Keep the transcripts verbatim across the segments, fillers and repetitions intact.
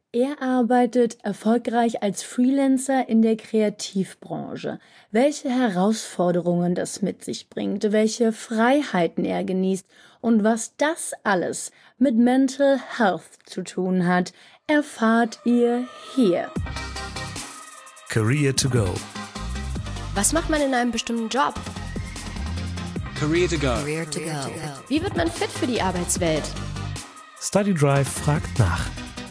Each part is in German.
Er arbeitet erfolgreich als Freelancer in der Kreativbranche. Welche Herausforderungen das mit sich bringt, welche Freiheiten er genießt und was das alles mit Mental Health zu tun hat, erfahrt ihr hier. Career to go. Was macht man in einem bestimmten Job? Career to go. Career to go. Wie wird man fit für die Arbeitswelt? Study Drive fragt nach.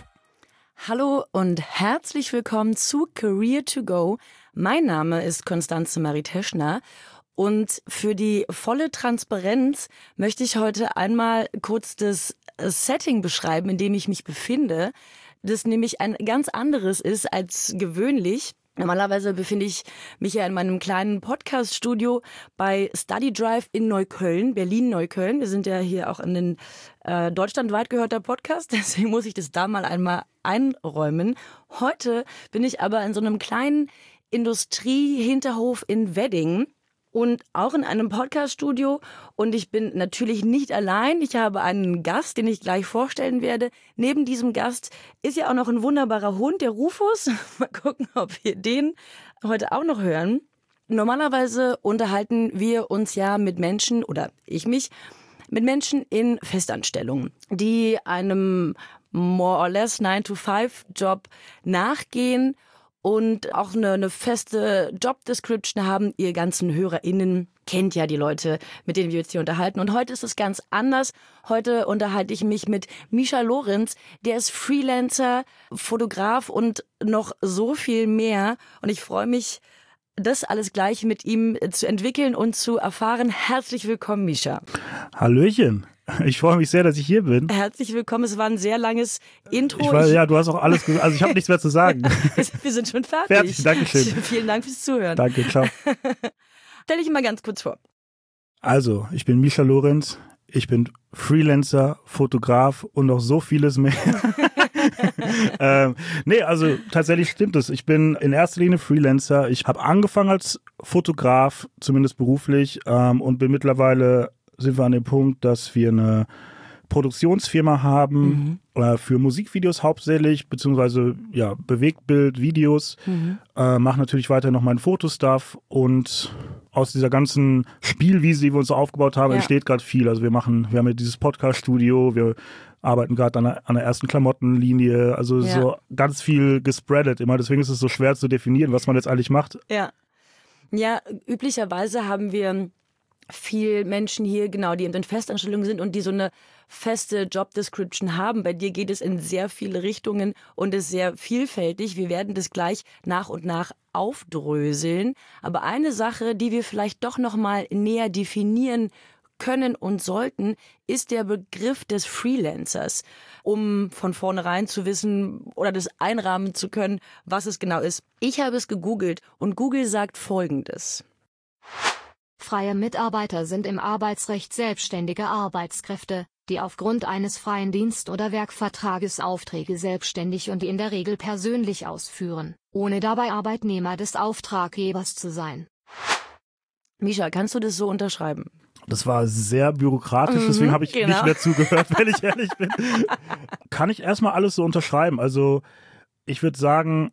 Hallo und herzlich willkommen zu Career to Go. Mein Name ist Konstanze Marie Teschner und für die volle Transparenz möchte ich heute einmal kurz das Setting beschreiben, in dem ich mich befinde, das nämlich ein ganz anderes ist als gewöhnlich. Normalerweise befinde ich mich ja in meinem kleinen Podcast-Studio bei Study Drive in Neukölln, Berlin-Neukölln. Wir sind ja hier auch in den äh, deutschlandweit gehörter Podcast, deswegen muss ich das da mal einmal einräumen. Heute bin ich aber in so einem kleinen Industrie-Hinterhof in Wedding und auch in einem Podcast-Studio. Und ich bin natürlich nicht allein. Ich habe einen Gast, den ich gleich vorstellen werde. Neben diesem Gast ist ja auch noch ein wunderbarer Hund, der Rufus. Mal gucken, ob wir den heute auch noch hören. Normalerweise unterhalten wir uns ja mit Menschen, oder ich mich, mit Menschen in Festanstellungen, die einem more or less nine to five Job nachgehen und auch eine, eine feste Job-Description haben. Ihr ganzen HörerInnen kennt ja die Leute, mit denen wir uns hier unterhalten. Und heute ist es ganz anders. Heute unterhalte ich mich mit Mischa Lorenz. Der ist Freelancer, Fotograf und noch so viel mehr. Und ich freue mich, das alles gleich mit ihm zu entwickeln und zu erfahren. Herzlich willkommen, Mischa. Hallöchen. Ich freue mich sehr, dass ich hier bin. Herzlich willkommen. Es war ein sehr langes Intro. Ich weiß, ja, du hast auch alles gesagt. Also ich habe nichts mehr zu sagen. Wir sind schon fertig. Fertig, danke schön. Vielen Dank fürs Zuhören. Danke, ciao. Stell dich mal ganz kurz vor. Also, ich bin Mischa Lorenz. Ich bin Freelancer, Fotograf und noch so vieles mehr. ähm, nee, also tatsächlich stimmt es. Ich bin in erster Linie Freelancer. Ich habe angefangen als Fotograf, zumindest beruflich, ähm, und bin mittlerweile sind wir an dem Punkt, dass wir eine Produktionsfirma haben, mhm. äh, für Musikvideos hauptsächlich, beziehungsweise ja, Bewegtbild, Videos, mhm. äh, mache natürlich weiter noch meinen Fotostuff und aus dieser ganzen Spielwiese, die wir uns so aufgebaut haben, ja. entsteht gerade viel. Also wir machen, wir haben ja dieses Podcast-Studio, wir arbeiten gerade an, an der ersten Klamottenlinie, also ja. so ganz viel gespreadet immer, deswegen ist es so schwer zu definieren, was man jetzt eigentlich macht. Ja, ja, üblicherweise haben wir viel Menschen hier, genau, die in Festanstellungen sind und die so eine feste Job-Description haben. Bei dir geht es in sehr viele Richtungen und ist sehr vielfältig. Wir werden das gleich nach und nach aufdröseln. Aber eine Sache, die wir vielleicht doch noch mal näher definieren können und sollten, ist der Begriff des Freelancers, um von vornherein zu wissen oder das einrahmen zu können, was es genau ist. Ich habe es gegoogelt und Google sagt Folgendes. Freie Mitarbeiter sind im Arbeitsrecht selbstständige Arbeitskräfte, die aufgrund eines freien Dienst- oder Werkvertrages Aufträge selbstständig und in der Regel persönlich ausführen, ohne dabei Arbeitnehmer des Auftraggebers zu sein. Mischa, kannst du das so unterschreiben? Das war sehr bürokratisch, mhm, deswegen habe ich genau. nicht mehr zugehört, wenn ich ehrlich bin. Kann ich erstmal alles so unterschreiben. Also ich würde sagen,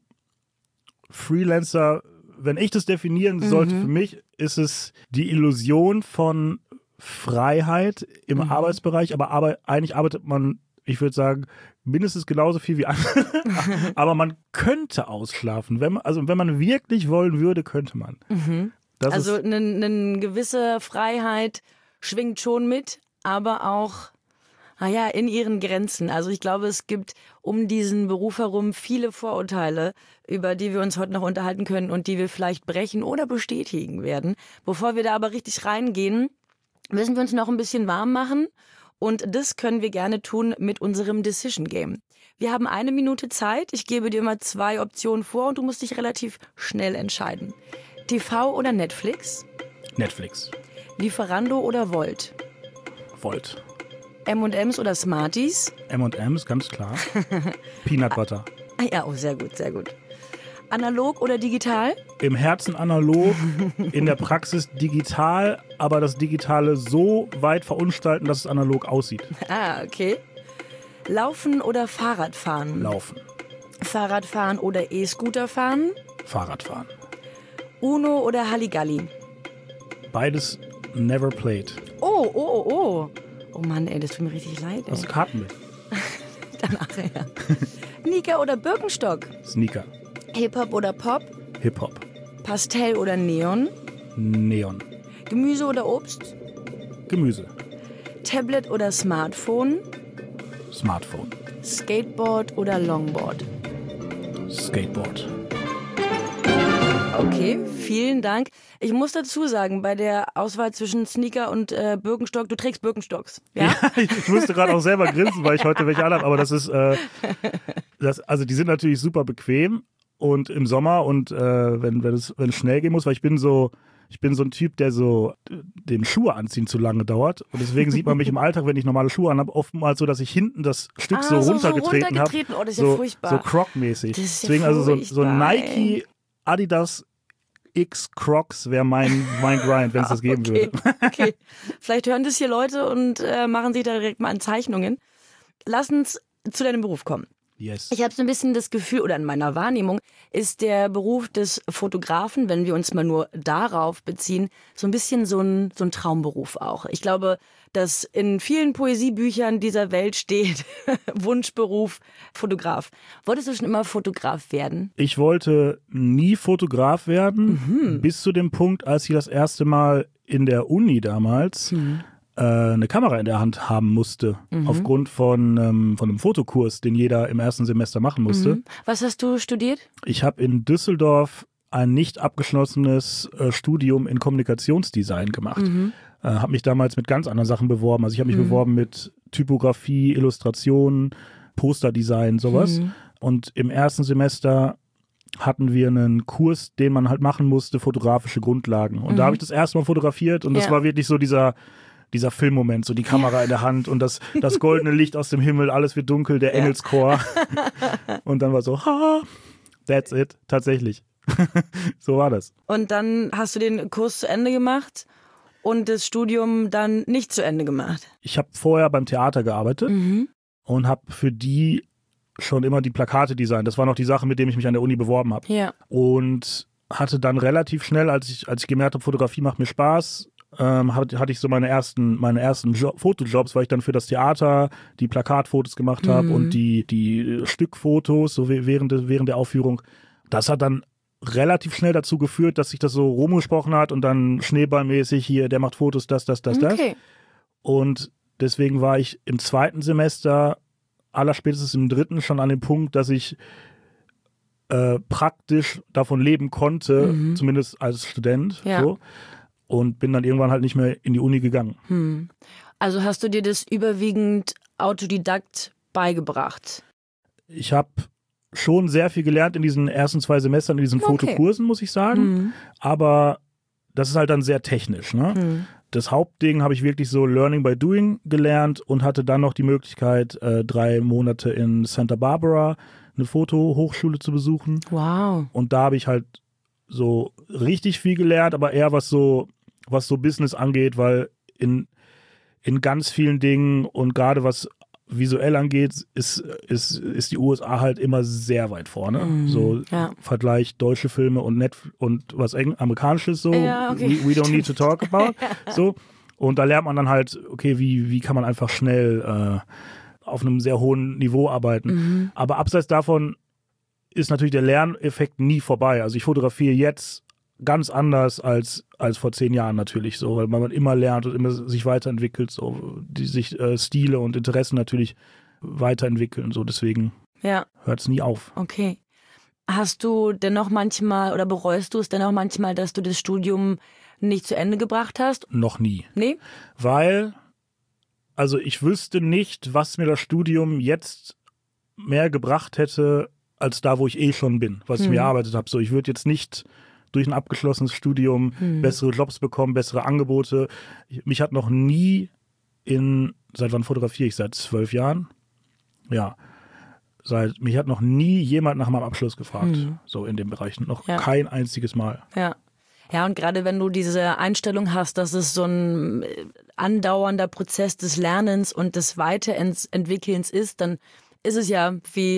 Freelancer, wenn ich das definieren sollte, mhm. für mich ist es die Illusion von Freiheit im mhm. Arbeitsbereich, aber Arbeit, eigentlich arbeitet man, ich würde sagen, mindestens genauso viel wie andere, aber man könnte ausschlafen. Wenn man, also wenn man wirklich wollen würde, könnte man. Mhm. Das also eine, eine gewisse Freiheit schwingt schon mit, aber auch naja, in ihren Grenzen. Also ich glaube, es gibt um diesen Beruf herum viele Vorurteile, über die wir uns heute noch unterhalten können und die wir vielleicht brechen oder bestätigen werden. Bevor wir da aber richtig reingehen, müssen wir uns noch ein bisschen warm machen. Und das können wir gerne tun mit unserem Decision Game. Wir haben eine Minute Zeit. Ich gebe dir mal zwei Optionen vor und du musst dich relativ schnell entscheiden. T V oder Netflix? Netflix. Lieferando oder Volt? Volt. M und M's oder Smarties? M und M's, ganz klar. Peanut Butter. Ah ja, oh, sehr gut, sehr gut. Analog oder digital? Im Herzen analog, in der Praxis digital, aber das Digitale so weit verunstalten, dass es analog aussieht. Ah, okay. Laufen oder Fahrradfahren? Laufen. Fahrradfahren oder E-Scooter fahren? Fahrradfahren. Uno oder Halligalli? Beides never played. Oh, oh, oh, oh. Oh Mann, ey, das tut mir richtig leid. Ey. Hast du Karten mit? Danach, ja. Sneaker oder Birkenstock? Sneaker. Hip-Hop oder Pop? Hip-Hop. Pastell oder Neon? Neon. Gemüse oder Obst? Gemüse. Tablet oder Smartphone? Smartphone. Skateboard oder Longboard? Skateboard. Okay, vielen Dank. Ich muss dazu sagen, bei der Auswahl zwischen Sneaker und äh, Birkenstock, du trägst Birkenstocks, ja? Ja, ich, ich musste gerade auch selber grinsen, weil ich heute welche anhabe, aber das ist, äh, das, also die sind natürlich super bequem und im Sommer und äh, wenn, wenn, es, wenn es schnell gehen muss, weil ich bin so, ich bin so ein Typ, der so dem Schuhe anziehen zu lange dauert und deswegen sieht man mich im Alltag, wenn ich normale Schuhe anhabe, oftmals so, dass ich hinten das Stück Ah, so so- so runtergetreten habe. runtergetreten. Oh, das ist ja so, furchtbar. so Croc-mäßig. Das ist ja Deswegen also so, so furchtbar, Nike, Adidas X Crocs wäre mein, mein Grind, wenn es das geben okay. würde. Okay, vielleicht hören das hier Leute und äh, machen sich da direkt mal an Zeichnungen. Lass uns zu deinem Beruf kommen. Yes. Ich habe so ein bisschen das Gefühl, oder in meiner Wahrnehmung ist der Beruf des Fotografen, wenn wir uns mal nur darauf beziehen, so ein bisschen so ein, so ein Traumberuf auch. Ich glaube, dass in vielen Poesiebüchern dieser Welt steht, Wunschberuf, Fotograf. Wolltest du schon immer Fotograf werden? Ich wollte nie Fotograf werden, Mhm. bis zu dem Punkt, als ich das erste Mal in der Uni damals Mhm. äh, eine Kamera in der Hand haben musste, Mhm. aufgrund von, ähm, von einem Fotokurs, den jeder im ersten Semester machen musste. Mhm. Was hast du studiert? Ich habe in Düsseldorf ein nicht abgeschlossenes äh, Studium in Kommunikationsdesign gemacht. Mhm. Äh, habe mich damals mit ganz anderen Sachen beworben. Also ich habe mich Mhm. beworben mit Typografie, Illustration, Posterdesign, sowas. Mhm. Und im ersten Semester hatten wir einen Kurs, den man halt machen musste, fotografische Grundlagen. Und Mhm. da habe ich das erste Mal fotografiert und das Ja. war wirklich so dieser, dieser Filmmoment, so die Kamera in der Hand und das, das goldene Licht aus dem Himmel, alles wird dunkel, der Ja. Engelschor. Und dann war so, ha, that's it, tatsächlich. So war das. Und dann hast du den Kurs zu Ende gemacht und das Studium dann nicht zu Ende gemacht. Ich habe vorher beim Theater gearbeitet Mhm. und habe für die schon immer die Plakate designt. Das war noch die Sache, mit dem ich mich an der Uni beworben habe. Ja. Und hatte dann relativ schnell, als ich, als ich gemerkt habe, Fotografie macht mir Spaß, ähm, hatte, hatte ich so meine ersten, meine ersten jo- Fotojobs, weil ich dann für das Theater die Plakatfotos gemacht habe Mhm. und die, die Stückfotos so we- während, de- während der Aufführung. Das hat dann relativ schnell dazu geführt, dass sich das so rumgesprochen hat und dann schneeballmäßig hier, der macht Fotos, das, das, das, das. Okay. Und deswegen war ich im zweiten Semester, allerspätestens im dritten, schon an dem Punkt, dass ich äh, praktisch davon leben konnte, Mhm. zumindest als Student. Ja. So. Und bin dann irgendwann halt nicht mehr in die Uni gegangen. Hm. Also hast du dir das überwiegend Autodidakt beigebracht? Ich habe schon sehr viel gelernt in diesen ersten zwei Semestern, in diesen Okay. Fotokursen, muss ich sagen. Hm. Aber das ist halt dann sehr technisch. Ne? Hm. Das Hauptding habe ich wirklich so Learning by Doing gelernt und hatte dann noch die Möglichkeit, äh, drei Monate in Santa Barbara eine Fotohochschule zu besuchen. Wow. Und da habe ich halt so richtig viel gelernt, aber eher was so, was so Business angeht, weil in, in ganz vielen Dingen und gerade was visuell angeht, ist, ist, ist die U S A halt immer sehr weit vorne. Mhm, So ja. Vergleich deutsche Filme und Netf- und was Eng amerikanisches so. Ja, okay. we, we don't need to talk about. So. Und da lernt man dann halt, okay, wie, wie kann man einfach schnell äh, auf einem sehr hohen Niveau arbeiten. Mhm. Aber abseits davon ist natürlich der Lerneffekt nie vorbei. Also ich fotografiere jetzt ganz anders als, als vor zehn Jahren natürlich so, weil man immer lernt und immer sich weiterentwickelt, so die sich äh, Stile und Interessen natürlich weiterentwickeln. So deswegen Ja, hört es nie auf. okay. Hast du dennoch manchmal oder bereust du es dennoch manchmal, dass du das Studium nicht zu Ende gebracht hast? Noch nie. Nee? Weil, also ich wüsste nicht, was mir das Studium jetzt mehr gebracht hätte, als da, wo ich eh schon bin, was ich Hm. mir erarbeitet habe. So, ich würde jetzt nicht durch ein abgeschlossenes Studium Hm. bessere Jobs bekommen, bessere Angebote. Ich, mich hat noch nie in, seit wann fotografiere ich? Seit zwölf Jahren? Ja. Seit, mich hat noch nie jemand nach meinem Abschluss gefragt, Hm. so in dem Bereich. Noch Ja. kein einziges Mal. Ja. Ja, und gerade wenn du diese Einstellung hast, dass es so ein äh, andauernder Prozess des Lernens und des Weiterentwickelns ist, dann ist es ja wie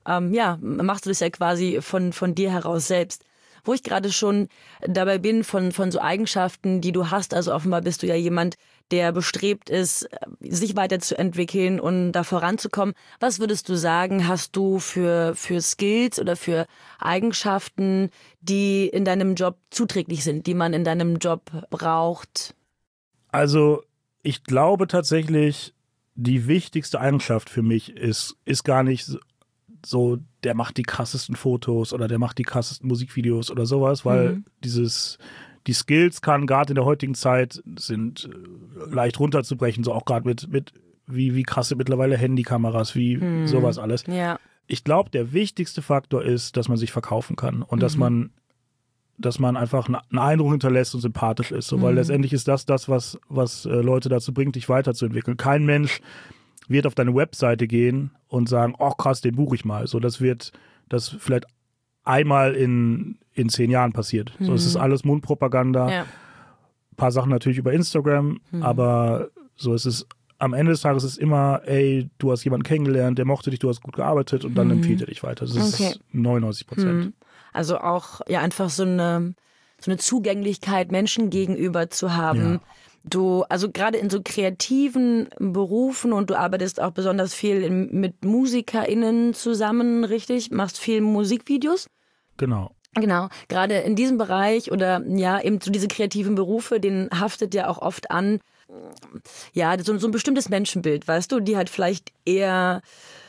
ähm, ja, machst du das ja quasi von, von dir heraus selbst. Wo ich gerade schon dabei bin, von, von so Eigenschaften, die du hast, also offenbar bist du ja jemand, der bestrebt ist, sich weiterzuentwickeln und da voranzukommen. Was würdest du sagen, hast du für, für Skills oder für Eigenschaften, die in deinem Job zuträglich sind, die man in deinem Job braucht? Also ich glaube tatsächlich, die wichtigste Eigenschaft für mich ist, ist gar nicht so, der macht die krassesten Fotos oder der macht die krassesten Musikvideos oder sowas, weil mhm. dieses, die Skills kann gerade in der heutigen Zeit sind leicht runterzubrechen, so auch gerade mit, mit wie, wie krasse mittlerweile Handykameras, wie mhm. sowas alles. Ja. Ich glaube, der wichtigste Faktor ist, dass man sich verkaufen kann und mhm. dass man dass man einfach einen Eindruck hinterlässt und sympathisch ist. So, weil mhm. letztendlich ist das das, was, was äh, Leute dazu bringt, dich weiterzuentwickeln. Kein Mensch wird auf deine Webseite gehen und sagen, oh krass, den buche ich mal. So, das wird, das vielleicht einmal in, in zehn Jahren passiert. Mhm. So, es ist alles Mundpropaganda. Ja. Ein paar Sachen natürlich über Instagram, mhm. aber so, es ist am Ende des Tages ist immer, ey, du hast jemanden kennengelernt, der mochte dich, du hast gut gearbeitet und dann mhm. empfiehlt er dich weiter. Das okay. ist neunundneunzig Prozent. Mhm. Also auch ja einfach so eine, so eine Zugänglichkeit Menschen gegenüber zu haben. Ja. Du, also gerade in so kreativen Berufen und du arbeitest auch besonders viel in, mit MusikerInnen zusammen, richtig? Machst viel Musikvideos? Genau. Genau, gerade in diesem Bereich oder ja, eben so diese kreativen Berufe, denen haftet ja auch oft an, ja, so, so ein bestimmtes Menschenbild, weißt du, die halt vielleicht eher,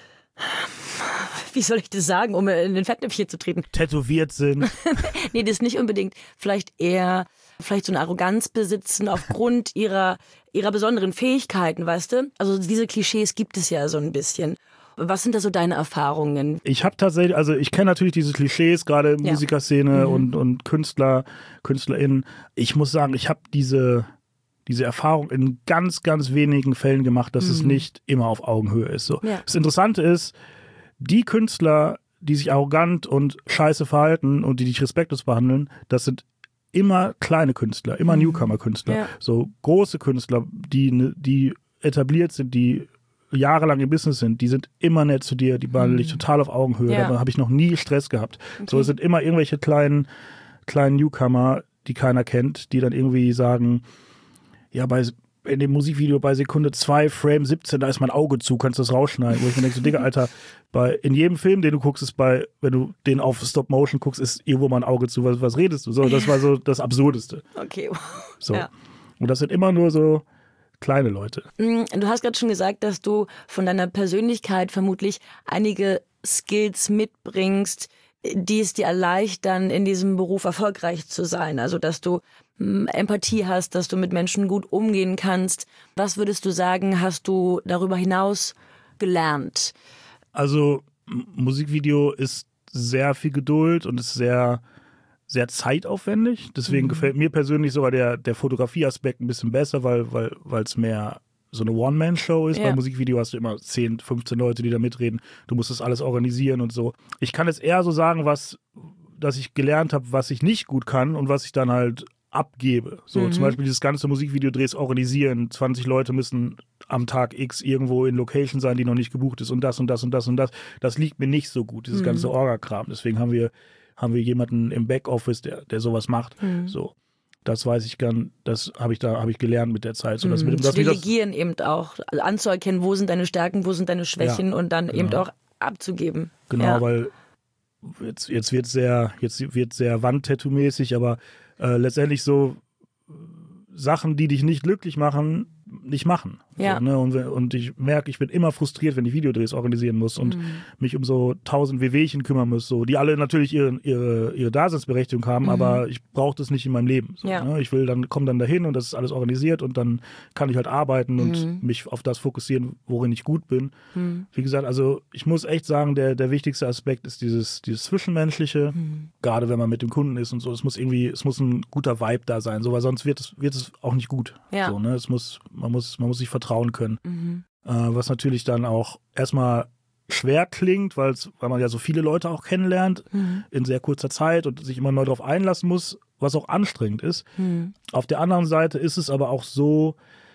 wie soll ich das sagen, um in den Fettnäpfchen zu treten? Tätowiert sind. Nee, das nicht unbedingt. Vielleicht eher, vielleicht so eine Arroganz besitzen aufgrund ihrer, ihrer besonderen Fähigkeiten, weißt du? Also diese Klischees gibt es ja so ein bisschen. Was sind da so deine Erfahrungen? Ich habe tatsächlich, also ich kenne natürlich diese Klischees, gerade in ja. Musikerszene mhm. und, und Künstler, KünstlerInnen. Ich muss sagen, ich habe diese, diese Erfahrung in ganz, ganz wenigen Fällen gemacht, dass mhm. es nicht immer auf Augenhöhe ist. So. Ja. Das Interessante ist, die Künstler, die sich arrogant und scheiße verhalten und die dich respektlos behandeln, das sind immer kleine Künstler, immer mhm. Newcomer-Künstler. Ja. So große Künstler, die, die etabliert sind, die jahrelang im Business sind, die sind immer nett zu dir, die behandeln dich total auf Augenhöhe. Ja. Da habe ich noch nie Stress gehabt. Okay. So, es sind immer irgendwelche kleinen, kleinen Newcomer, die keiner kennt, die dann irgendwie sagen, ja, bei in dem Musikvideo bei Sekunde zwei, Frame siebzehn, da ist mein Auge zu, kannst du das rausschneiden. Wo ich mir denke, so, Digga, Alter, bei, in jedem Film, den du guckst, ist bei, wenn du den auf Stop Motion guckst, ist irgendwo mal ein Auge zu. Was, was redest du? So, das war so das Absurdeste. Okay. So. Ja. Und das sind immer nur so kleine Leute. Du hast gerade schon gesagt, dass du von deiner Persönlichkeit vermutlich einige Skills mitbringst, die es dir erleichtern, in diesem Beruf erfolgreich zu sein. Also, dass du Empathie hast, dass du mit Menschen gut umgehen kannst. Was würdest du sagen, hast du darüber hinaus gelernt? Also, Musikvideo ist sehr viel Geduld und ist sehr, sehr zeitaufwendig. Deswegen mhm. gefällt mir persönlich sogar der, der Fotografieaspekt ein bisschen besser, weil weil weil es mehr so eine One-Man-Show ist. Ja. Bei Musikvideo hast du immer zehn, fünfzehn Leute, die da mitreden. Du musst das alles organisieren und so. Ich kann jetzt eher so sagen, was, dass ich gelernt habe, was ich nicht gut kann und was ich dann halt abgebe. So mhm. zum Beispiel dieses ganze Musikvideodrehs organisieren. zwanzig Leute müssen am Tag X irgendwo in Location sein, die noch nicht gebucht ist und das und das und das und das. Das liegt mir nicht so gut, dieses mhm. ganze Orga-Kram. Deswegen haben wir, haben wir jemanden im Backoffice, der, der sowas macht. Mhm. So. Das weiß ich gern, das habe ich da habe ich gelernt mit der Zeit. So, dass mhm. mit dem, dass Zu delegieren das, eben auch, also anzuerkennen, wo sind deine Stärken, wo sind deine Schwächen ja, und dann genau. eben auch abzugeben. Genau, ja. weil jetzt, jetzt wird sehr, jetzt wird sehr Wandtattoo-mäßig, aber äh, letztendlich so Sachen, die dich nicht glücklich machen, nicht machen. Ja. So, ne? und, und ich merke, ich bin immer frustriert, wenn ich Videodrehs organisieren muss und mhm. mich um so tausend Wehwehchen kümmern muss, so, die alle natürlich ihre, ihre, ihre Daseinsberechtigung haben, mhm. aber ich brauche das nicht in meinem Leben. So, ja. ne? Ich will dann, komme dann dahin und das ist alles organisiert und dann kann ich halt arbeiten und mhm. mich auf das fokussieren, worin ich gut bin. Mhm. Wie gesagt, also ich muss echt sagen, der, der wichtigste Aspekt ist dieses, dieses Zwischenmenschliche, mhm. gerade wenn man mit dem Kunden ist und so. Es muss irgendwie, es muss ein guter Vibe da sein, so, weil sonst wird es, wird es auch nicht gut. Ja. So, ne? Es muss, man muss, man muss sich vertrauen können. Mhm. Äh, was natürlich dann auch erstmal schwer klingt, weil man ja so viele Leute auch kennenlernt mhm. in sehr kurzer Zeit und sich immer neu darauf einlassen muss, was auch anstrengend ist. Mhm. Auf der anderen Seite ist es aber auch so,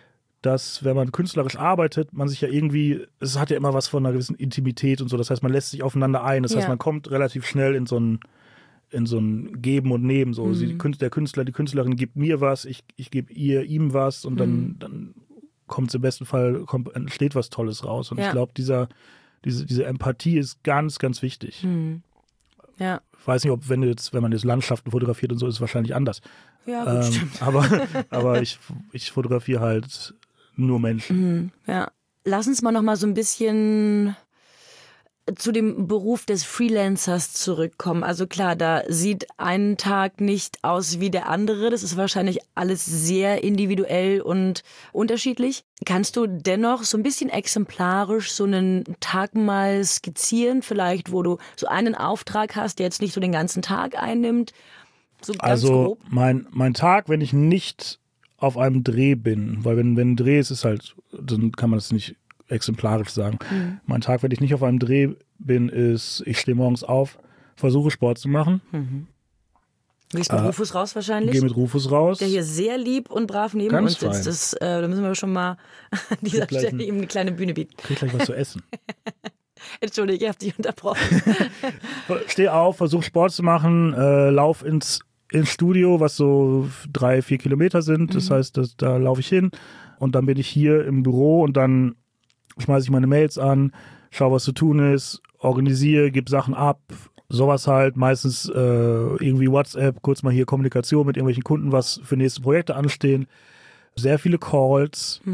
dass wenn man künstlerisch arbeitet, man sich ja irgendwie, es hat ja immer was von einer gewissen Intimität und so, das heißt, man lässt sich aufeinander ein, das Ja. heißt, man kommt relativ schnell in so ein in so ein Geben und Nehmen, so. Mhm. Sie, der Künstler, die Künstlerin gibt mir was, ich, ich gebe ihr, ihm was und dann, Mhm. dann kommt es im besten Fall, kommt, entsteht was Tolles raus. Und Ja. ich glaube, dieser, diese, diese Empathie ist ganz, ganz wichtig. Mhm. Ja. Ich weiß nicht, ob wenn, jetzt, wenn man jetzt Landschaften fotografiert und so, ist es wahrscheinlich anders. Ja, gut, Ähm, stimmt. aber aber ich, ich fotografiere halt nur Menschen. Mhm. Ja. Lass uns mal noch mal so ein bisschen zu dem Beruf des Freelancers zurückkommen. Also klar, da sieht ein Tag nicht aus wie der andere. Das ist wahrscheinlich alles sehr individuell und unterschiedlich. Kannst du dennoch so ein bisschen exemplarisch so einen Tag mal skizzieren, vielleicht, wo du so einen Auftrag hast, der jetzt nicht so den ganzen Tag einnimmt? So ganz Also grob. mein, mein Tag, wenn ich nicht auf einem Dreh bin, weil wenn, wenn ein Dreh ist, ist halt, dann kann man das nicht exemplarisch sagen. Mhm. Mein Tag, wenn ich nicht auf einem Dreh bin, ist, ich stehe morgens auf, versuche Sport zu machen, Mhm. Gehst mit Äh, Rufus raus wahrscheinlich? gehe mit Rufus raus. Der hier sehr lieb und brav neben Ganz uns sitzt. fein. Das, äh, da müssen wir schon mal an dieser Krieg gleich Stelle ein- ihm eine kleine Bühne bieten. Krieg gleich was zu essen. Entschuldige, ich habe dich unterbrochen. Stehe auf, versuche Sport zu machen, äh, lauf ins, ins Studio, was so drei, vier Kilometer sind. Das heißt, das, da laufe ich hin und dann bin ich hier im Büro und dann schmeiße ich meine Mails an, schaue, was zu tun ist, organisiere, gebe Sachen ab, sowas halt. Meistens äh, irgendwie WhatsApp, kurz mal hier Kommunikation mit irgendwelchen Kunden, was für nächste Projekte anstehen. Sehr viele Calls.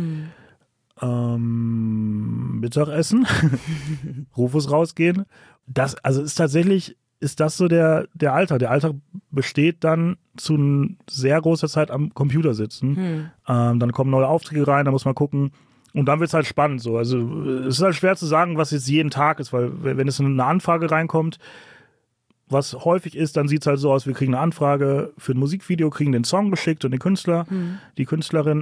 Ähm, Mittagessen, Rufus rausgehen. Das, also ist tatsächlich, ist das so der, der Alltag. Der Alltag besteht dann zu einer sehr großer Zeit am Computer sitzen. Hm. Ähm, dann kommen neue Aufträge rein, da muss man gucken. Und dann wird es halt spannend so. Also es ist halt schwer zu sagen, was jetzt jeden Tag ist, weil wenn es in eine Anfrage reinkommt, was häufig ist, dann sieht es halt so aus, wir kriegen eine Anfrage für ein Musikvideo, kriegen den Song geschickt und den Künstler, die Künstlerin.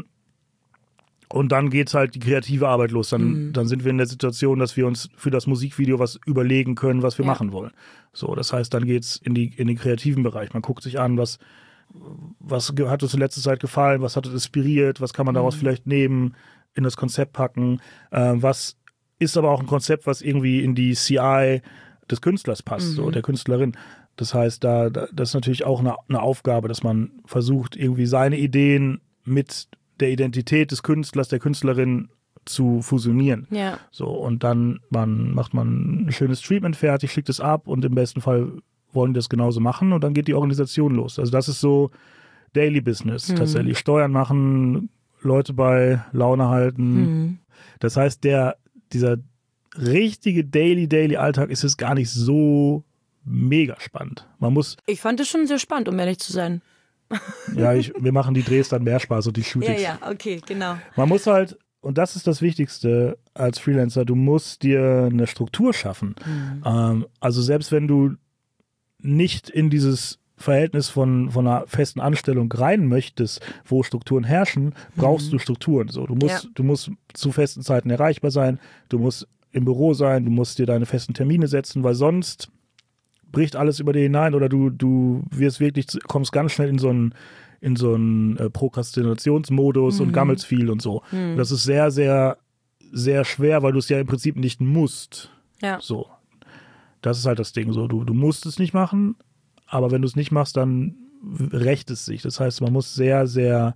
Und dann geht's halt die kreative Arbeit los. Dann, Mhm. dann sind wir in der Situation, dass wir uns für das Musikvideo was überlegen können, was wir Ja. machen wollen. So, das heißt, dann geht's in die in den kreativen Bereich. Man guckt sich an, was was ge- hat uns in letzter Zeit gefallen, was hat uns inspiriert, was kann man daraus vielleicht nehmen, in das Konzept packen, äh, was ist aber auch ein Konzept, was irgendwie in die C I des Künstlers passt, so der Künstlerin. Das heißt, da, da das ist natürlich auch eine, eine Aufgabe, dass man versucht, irgendwie seine Ideen mit der Identität des Künstlers, der Künstlerin zu fusionieren. Ja. So, und dann man, macht man ein schönes Treatment fertig, schickt es ab und im besten Fall wollen die das genauso machen und dann geht die Organisation los. Also das ist so Daily Business tatsächlich. Steuern machen, Leute bei Laune halten. Mhm. Das heißt, der, dieser richtige Daily, Daily Alltag ist jetzt gar nicht so mega spannend. Man muss, Ich fand es schon sehr spannend, um ehrlich zu sein. ja, ich, wir machen die Drehs dann mehr Spaß und die Shootings. Ja, ja, okay, genau. Man muss halt, und das ist das Wichtigste als Freelancer, du musst dir eine Struktur schaffen. Ähm, also selbst wenn du nicht in dieses Verhältnis von, von einer festen Anstellung rein möchtest, wo Strukturen herrschen, brauchst du Strukturen. So, du musst, Ja. du musst zu festen Zeiten erreichbar sein, du musst im Büro sein, du musst dir deine festen Termine setzen, weil sonst bricht alles über dir hinein oder du, du wirst wirklich, zu- kommst ganz schnell in so einen, in so einen äh, Prokrastinationsmodus und gammelst viel und so. Das ist sehr, sehr, sehr schwer, weil du es ja im Prinzip nicht musst. Ja. So. Das ist halt das Ding. So, du, du musst es nicht machen, aber wenn du es nicht machst, dann rächt es sich. Das heißt, man muss sehr, sehr,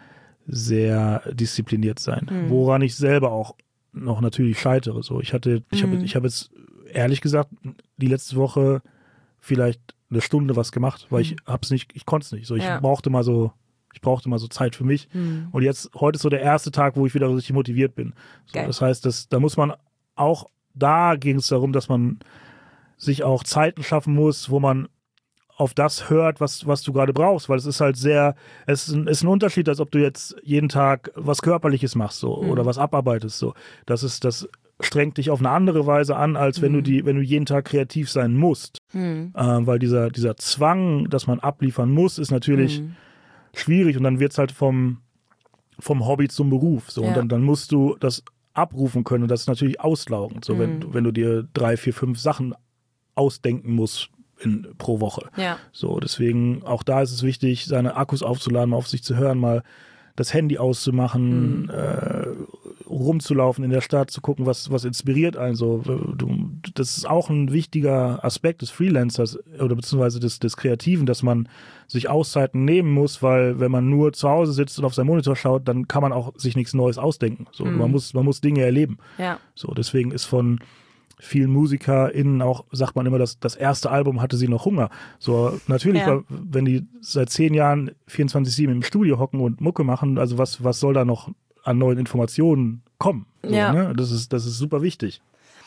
sehr diszipliniert sein. Woran ich selber auch noch natürlich scheitere. So, ich hatte, ich habe, ich habe jetzt ehrlich gesagt die letzte Woche vielleicht eine Stunde was gemacht, weil ich hab's nicht, ich konnte es nicht. So, ich Ja. brauchte mal so, ich brauchte mal so Zeit für mich. Und jetzt, heute ist so der erste Tag, wo ich wieder richtig motiviert bin. So, Geil. das heißt, das, da muss man auch, da ging es darum, dass man sich auch Zeiten schaffen muss, wo man auf das hört, was, was du gerade brauchst, weil es ist halt sehr, es ist ein, ist ein Unterschied, als ob du jetzt jeden Tag was Körperliches machst so oder was abarbeitest so. Das ist, das strengt dich auf eine andere Weise an, als wenn du die, wenn du jeden Tag kreativ sein musst. Ähm, weil dieser, dieser Zwang, dass man abliefern muss, ist natürlich schwierig und dann wird es halt vom, vom Hobby zum Beruf. So. Ja. Und dann, dann musst du das abrufen können und das ist natürlich auslaugend, so wenn, wenn du dir drei, vier, fünf Sachen ausdenken musst in, pro Woche. Ja. So, deswegen auch da ist es wichtig, seine Akkus aufzuladen, mal auf sich zu hören, mal das Handy auszumachen, mhm. äh, rumzulaufen in der Stadt, zu gucken, was, was inspiriert einen so. Du, das ist auch ein wichtiger Aspekt des Freelancers oder beziehungsweise des, des Kreativen, dass man sich Auszeiten nehmen muss, weil wenn man nur zu Hause sitzt und auf seinen Monitor schaut, dann kann man auch sich nichts Neues ausdenken. So, mhm. man muss, man muss Dinge erleben. Ja. So, deswegen ist von vielen MusikerInnen auch, sagt man immer, dass das erste Album hatte sie noch Hunger. So, natürlich, ja. wenn die seit zehn Jahren vierundzwanzig sieben im Studio hocken und Mucke machen, also was, was soll da noch an neuen Informationen kommen? So, ja. ne? Das ist, das ist super wichtig.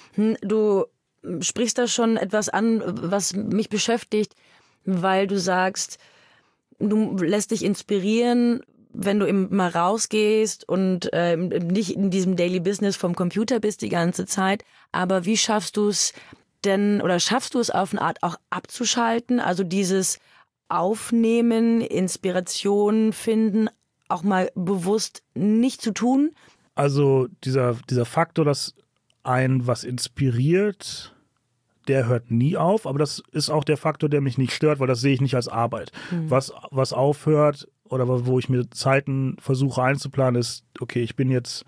Du sprichst da schon etwas an, was mich beschäftigt, weil du sagst, du lässt dich inspirieren, wenn du eben mal rausgehst und äh, nicht in diesem Daily Business vom Computer bist die ganze Zeit, aber wie schaffst du es denn, oder schaffst du es auf eine Art auch abzuschalten, also dieses Aufnehmen, Inspiration finden, auch mal bewusst nicht zu tun? Also dieser, dieser Faktor, dass einen was inspiriert, der hört nie auf, aber das ist auch der Faktor, der mich nicht stört, weil das sehe ich nicht als Arbeit. Mhm. Was, was aufhört oder wo ich mir Zeiten versuche einzuplanen, ist, okay, ich bin jetzt,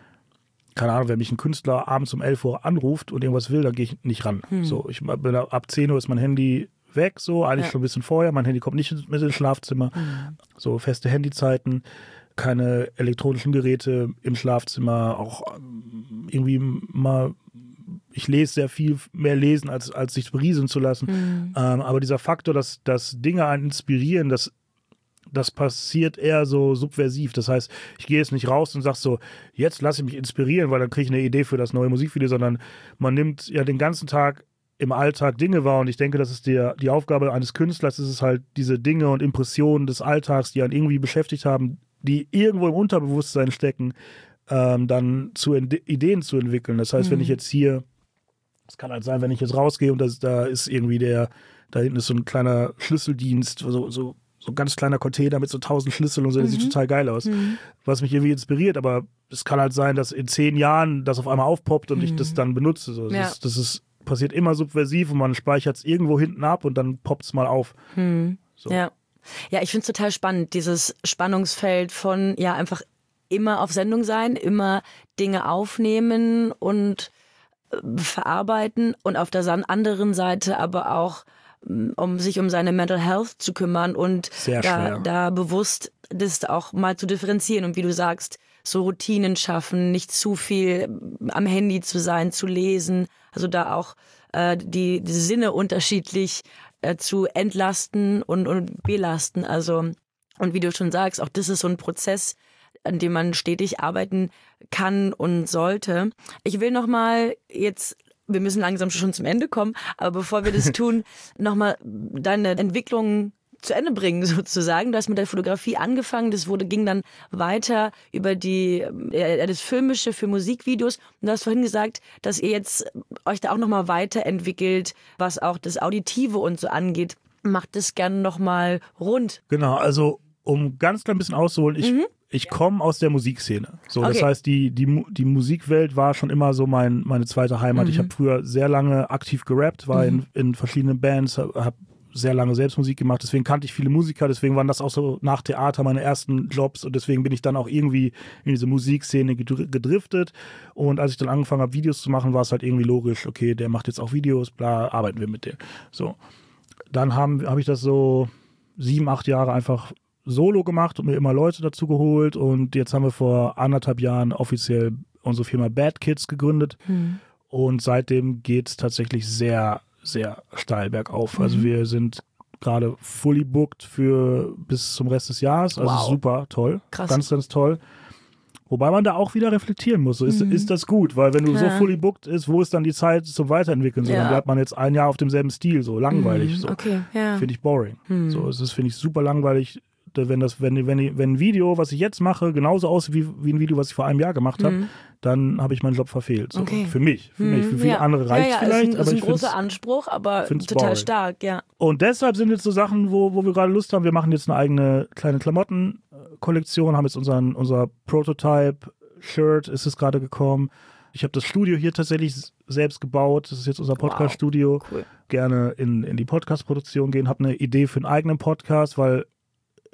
keine Ahnung, wenn mich ein Künstler abends um elf Uhr anruft und irgendwas will, dann gehe ich nicht ran. Mhm. So, ich bin ab zehn Uhr ist mein Handy weg, so, eigentlich ja. schon ein bisschen vorher, mein Handy kommt nicht mit ins Schlafzimmer, mhm. so feste Handyzeiten, keine elektronischen Geräte im Schlafzimmer, auch irgendwie mal, ich lese sehr viel mehr lesen, als, als sich berieseln zu lassen. Mhm. Ähm, aber dieser Faktor, dass, dass Dinge einen inspirieren, das, das passiert eher so subversiv. Das heißt, ich gehe jetzt nicht raus und sage so, jetzt lasse ich mich inspirieren, weil dann kriege ich eine Idee für das neue Musikvideo, sondern man nimmt ja den ganzen Tag im Alltag Dinge wahr und ich denke, das ist die, die Aufgabe eines Künstlers, ist es halt diese Dinge und Impressionen des Alltags, die einen irgendwie beschäftigt haben, die irgendwo im Unterbewusstsein stecken, ähm, dann zu Ideen zu entwickeln. Das heißt, mhm. wenn ich jetzt hier, es kann halt sein, wenn ich jetzt rausgehe und das, da ist irgendwie der, da hinten ist so ein kleiner Schlüsseldienst, so, so, so ein ganz kleiner Container mit so tausend Schlüsseln und so, der mhm. sieht total geil aus. Mhm. Was mich irgendwie inspiriert, aber es kann halt sein, dass in zehn Jahren das auf einmal aufpoppt und mhm. ich das dann benutze. So. Das, ja. ist, das ist, passiert immer subversiv und man speichert es irgendwo hinten ab und dann poppt es mal auf. Mhm. So. Ja. Ja, ich finde es total spannend, dieses Spannungsfeld von, ja, einfach immer auf Sendung sein, immer Dinge aufnehmen und äh, verarbeiten und auf der anderen Seite aber auch, um sich um seine Mental Health zu kümmern und da, da bewusst das auch mal zu differenzieren und wie du sagst, so Routinen schaffen, nicht zu viel am Handy zu sein, zu lesen, also da auch äh, die, die Sinne unterschiedlich zu entlasten und, und belasten. Also, und wie du schon sagst, auch das ist so ein Prozess, an dem man stetig arbeiten kann und sollte. Ich will nochmal jetzt, wir müssen langsam schon zum Ende kommen, aber bevor wir das tun, nochmal deine Entwicklung zu Ende bringen sozusagen. Du hast mit der Fotografie angefangen, das wurde, ging dann weiter über die, äh, das Filmische für Musikvideos und du hast vorhin gesagt, dass ihr jetzt euch da auch nochmal weiterentwickelt, was auch das Auditive und so angeht. Macht das gerne nochmal rund. Genau, also um ganz klein bisschen auszuholen, ich, mhm. ich komme aus der Musikszene. So, okay. Das heißt, die, die, die Musikwelt war schon immer so mein, meine zweite Heimat. Mhm. Ich habe früher sehr lange aktiv gerappt, war mhm. in, in verschiedenen Bands, habe sehr lange selbst Musik gemacht, deswegen kannte ich viele Musiker, deswegen waren das auch so nach Theater meine ersten Jobs und deswegen bin ich dann auch irgendwie in diese Musikszene gedriftet und als ich dann angefangen habe, Videos zu machen, war es halt irgendwie logisch, okay, der macht jetzt auch Videos, bla, arbeiten wir mit dem. So, dann habe hab ich das so sieben, acht Jahre einfach solo gemacht und mir immer Leute dazu geholt und jetzt haben wir vor anderthalb Jahren offiziell unsere Firma Bad Kids gegründet mhm. und seitdem geht es tatsächlich sehr sehr steil bergauf. Mhm. Also wir sind gerade fully booked für bis zum Rest des Jahres. Also wow. Super toll. Krass. Ganz, ganz toll. Wobei man da auch wieder reflektieren muss. So, ist, mhm. ist das gut? Weil wenn du ja. so fully booked ist, wo ist dann die Zeit zum Weiterentwickeln? So, ja. Dann bleibt man jetzt ein Jahr auf demselben Stil, so langweilig. Mhm. So. Okay. Ja. Finde ich boring. Mhm. So, es ist, finde ich, super langweilig. Wenn das, wenn, wenn, wenn ein Video, was ich jetzt mache, genauso aussieht wie, wie ein Video, was ich vor einem Jahr gemacht habe, mhm. dann habe ich meinen Job verfehlt. So. Okay. Für mich. Für mich. Für viele ja. andere reicht es ja, ja, vielleicht. Das ist ein, aber ist ein großer Anspruch, aber total boring. Stark, ja. Und deshalb sind jetzt so Sachen, wo, wo wir gerade Lust haben. Wir machen jetzt eine eigene kleine Klamottenkollektion, haben jetzt unseren, unser Prototype-Shirt, ist es gerade gekommen. Ich habe das Studio hier tatsächlich selbst gebaut. Das ist jetzt unser Podcast-Studio. Wow. Cool. Gerne in, in die Podcast-Produktion gehen. Habe eine Idee für einen eigenen Podcast, weil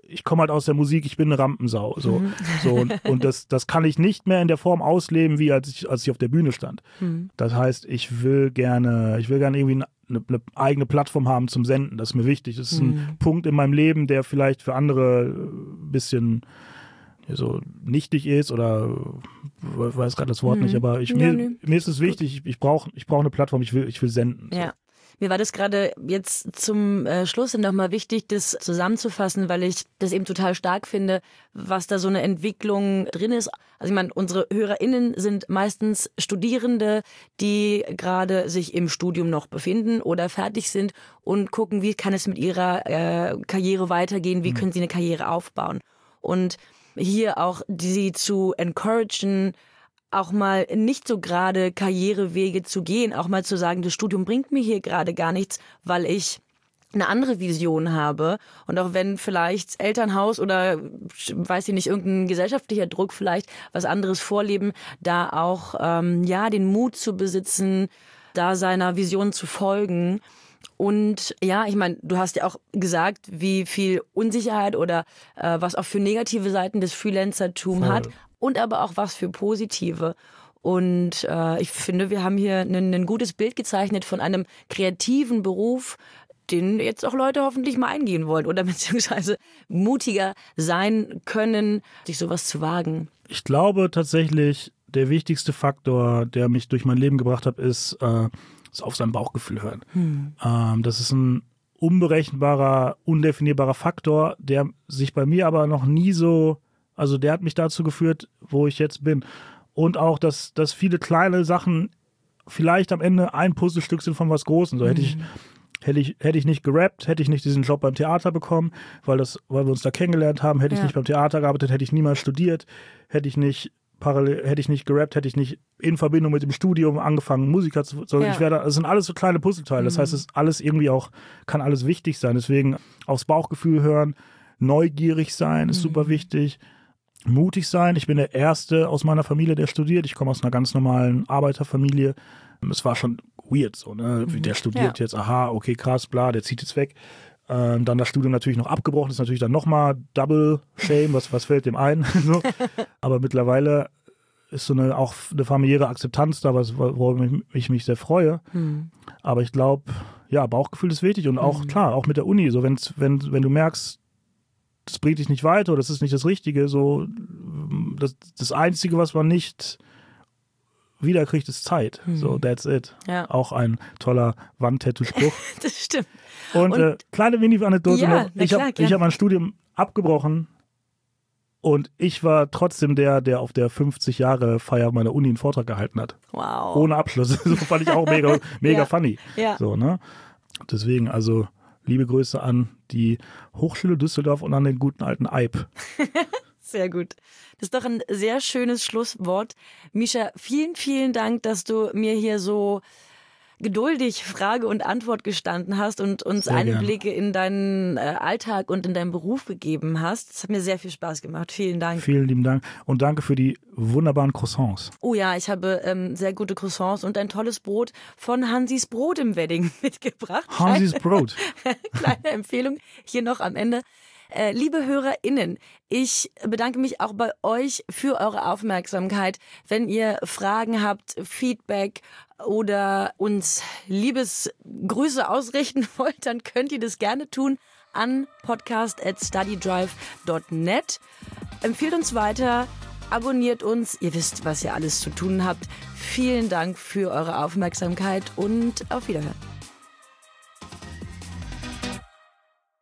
ich komme halt aus der Musik, ich bin eine Rampensau. So, mhm. so und, und das, das kann ich nicht mehr in der Form ausleben, wie als ich, als ich auf der Bühne stand. Mhm. Das heißt, ich will gerne, ich will gerne irgendwie eine, eine eigene Plattform haben zum Senden. Das ist mir wichtig. Das ist ein mhm. Punkt in meinem Leben, der vielleicht für andere ein bisschen so nichtig ist oder ich weiß gerade das Wort mhm. nicht, aber ich, mir, ja, mir ist es wichtig, ich, ich brauche ich brauch eine Plattform, ich will, ich will senden. Ja. Mir war das gerade jetzt zum äh, Schluss nochmal wichtig, das zusammenzufassen, weil ich das eben total stark finde, was da so eine Entwicklung drin ist. Also ich meine, unsere HörerInnen sind meistens Studierende, die gerade sich im Studium noch befinden oder fertig sind und gucken, wie kann es mit ihrer äh, Karriere weitergehen, wie mhm. können sie eine Karriere aufbauen. Und hier auch sie zu encouragen, auch mal nicht so gerade Karrierewege zu gehen, auch mal zu sagen, das Studium bringt mir hier gerade gar nichts, weil ich eine andere Vision habe. Und auch wenn vielleicht Elternhaus oder, weiß ich nicht, irgendein gesellschaftlicher Druck vielleicht was anderes vorleben, da auch ähm, ja den Mut zu besitzen, da seiner Vision zu folgen. Und ja, ich meine, du hast ja auch gesagt, wie viel Unsicherheit oder äh, was auch für negative Seiten des Freelancertum Voll. Hat und aber auch was für positive. Und äh, ich finde, wir haben hier ein, ein gutes Bild gezeichnet von einem kreativen Beruf, den jetzt auch Leute hoffentlich mal eingehen wollen oder beziehungsweise mutiger sein können, sich sowas zu wagen. Ich glaube tatsächlich, der wichtigste Faktor, der mich durch mein Leben gebracht hat, ist, äh, ist auf sein Bauchgefühl hören. Hm. Ähm, das ist ein unberechenbarer, undefinierbarer Faktor, der sich bei mir aber noch nie so, also der hat mich dazu geführt, wo ich jetzt bin. Und auch, dass, dass viele kleine Sachen vielleicht am Ende ein Puzzlestück sind von was Großem. So hätte ich, hätte ich, hätte ich nicht gerappt, hätte ich nicht diesen Job beim Theater bekommen, weil das, weil wir uns da kennengelernt haben, hätte ja. ich nicht beim Theater gearbeitet, hätte ich niemals studiert, hätte ich nicht parallel, hätte ich nicht gerappt, hätte ich nicht in Verbindung mit dem Studium angefangen, Musiker zu, so ja. ich werde, das sind alles so kleine Puzzleteile. Das mhm. heißt, es ist alles irgendwie auch, kann alles wichtig sein. Deswegen aufs Bauchgefühl hören, neugierig sein, ist mhm. super wichtig. Mutig sein. Ich bin der Erste aus meiner Familie, der studiert. Ich komme aus einer ganz normalen Arbeiterfamilie. Es war schon weird so, ne? Mhm. Der studiert ja. jetzt, aha, okay, krass, bla, der zieht jetzt weg. Ähm, dann das Studium natürlich noch abgebrochen, ist natürlich dann nochmal Double Shame, was, was fällt dem ein? so. Aber mittlerweile ist so eine auch eine familiäre Akzeptanz da, was, worauf ich, ich mich sehr freue. Mhm. Aber ich glaube, ja, Bauchgefühl ist wichtig und auch, mhm. klar, auch mit der Uni, so wenn's, wenn, wenn du merkst, das bringt dich nicht weiter, das ist nicht das Richtige, so das, das Einzige, was man nicht wiederkriegt, ist Zeit. Hm. So, that's it. Ja. Auch ein toller Wandtattoo-Spruch. Das stimmt. Und, und äh, kleine Mini-Anekdote ja, noch. Ich habe hab mein Studium abgebrochen und ich war trotzdem der, der auf der fünfzig-Jahre-Feier meiner Uni einen Vortrag gehalten hat. Wow. Ohne Abschluss. So fand ich auch mega, mega ja. funny. Ja. So, ne? Deswegen, also liebe Grüße an die Hochschule Düsseldorf und an den guten alten Eib. Sehr gut. Das ist doch ein sehr schönes Schlusswort. Mischa, vielen, vielen Dank, dass du mir hier so geduldig Frage und Antwort gestanden hast und uns sehr Einblicke gern. in deinen äh, Alltag und in deinen Beruf gegeben hast. Das hat mir sehr viel Spaß gemacht. Vielen Dank. Vielen lieben Dank und danke für die wunderbaren Croissants. Oh ja, ich habe ähm, sehr gute Croissants und ein tolles Brot von Hansis Brot im Wedding mitgebracht. Hansis Brot. Kleine Empfehlung hier noch am Ende. Äh, liebe HörerInnen, ich bedanke mich auch bei euch für eure Aufmerksamkeit. Wenn ihr Fragen habt, Feedback oder uns Liebesgrüße ausrichten wollt, dann könnt ihr das gerne tun an podcast at studydrive dot net. Empfehlt uns weiter, abonniert uns. Ihr wisst, was ihr alles zu tun habt. Vielen Dank für eure Aufmerksamkeit und auf Wiederhören.